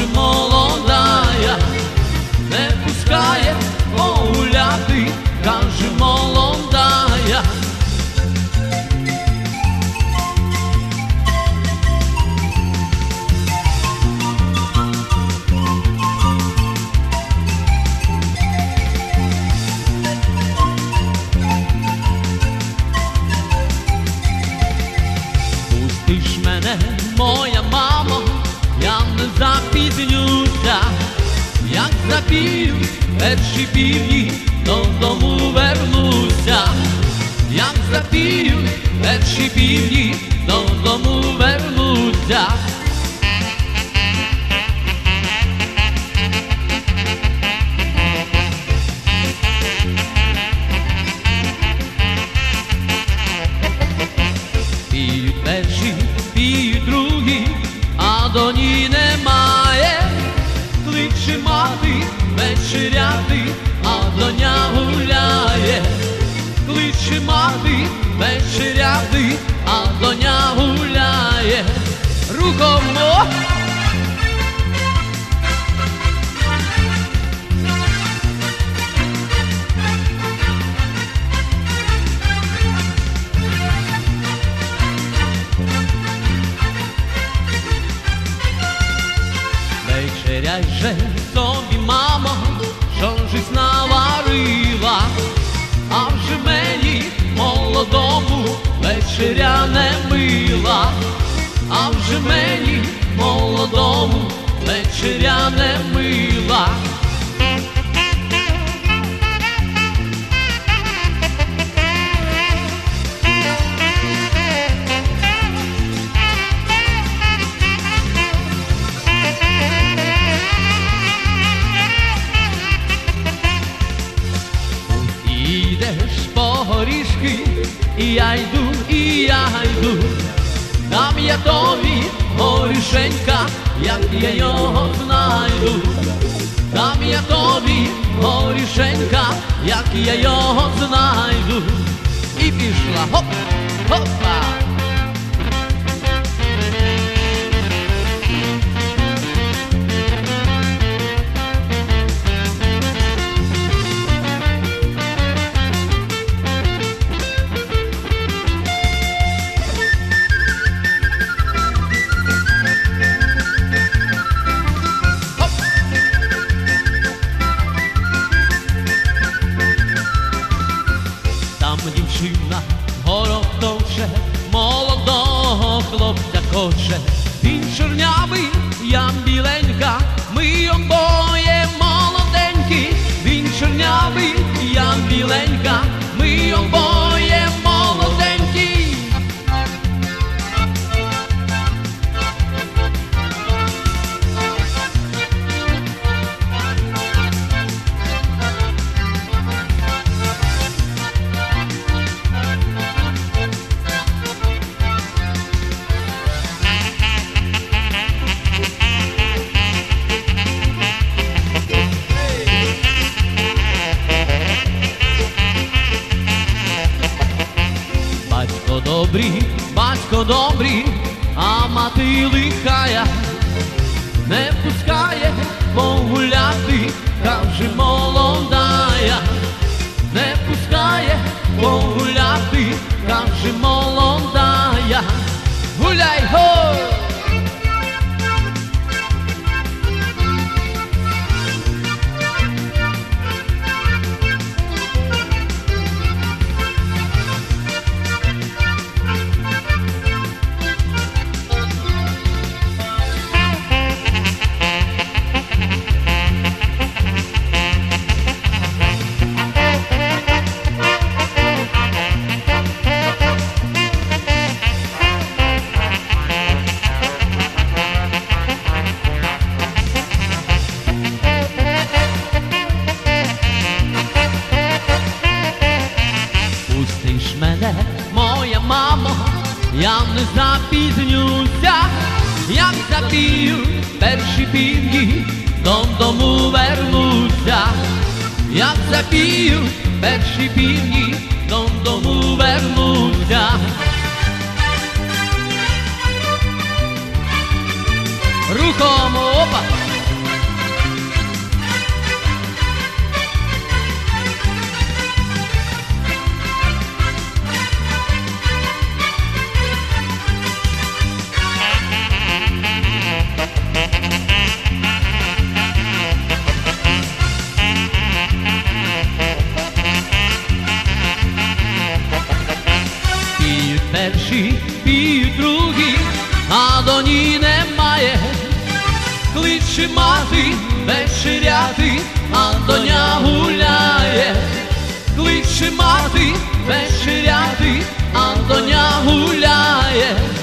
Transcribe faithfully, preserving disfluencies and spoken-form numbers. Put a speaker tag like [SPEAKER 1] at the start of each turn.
[SPEAKER 1] вже молодая, не пускає погуляти, каже молодая. Пустиш мене, моя мамо, я не запізнюся, як запів перші півні, додому вернуся, як запів перші півні, додому вернуся. Піють перші, піють другі, а доні немає. Кличе мати вечеряти, а доня гуляє. Кличе мати вечеряти, а доня гуляє. Рухом! Вечеряй же собі, мамо, що жизнь наварила, а вже мені молодому вечеря не мила, а вже мені молодому вечеря не мила. Ідеш по горішки, і я йду, і я йду, дам я тобі горішенька, як я його знайду. Дам я тобі горішенька, як я його знайду. І пішла, хоп, хопа. Там дівчина горох товче, молодого хлопця хоче. Він чорнявий, я біленька, ми обоє молоденькі. Він чорнявий, я біленька, ми обоє молоденькі. Батько добрий, батько добрий, а мати лихая, не пускає погуляти, каже молодая. Не пускає погуляти, каже молодая. Гуляй, го! Пустиш мене, моя мамо, я не запізнюся, як запію перші півні, додому вернуся. Як запію перші півні, додому вернуся. Рухом, опа! перші п'ють другі, а доні немає. Кличе мати вечеряти, а доня гуляє. Кличе мати вечеряти, а доня гуляє.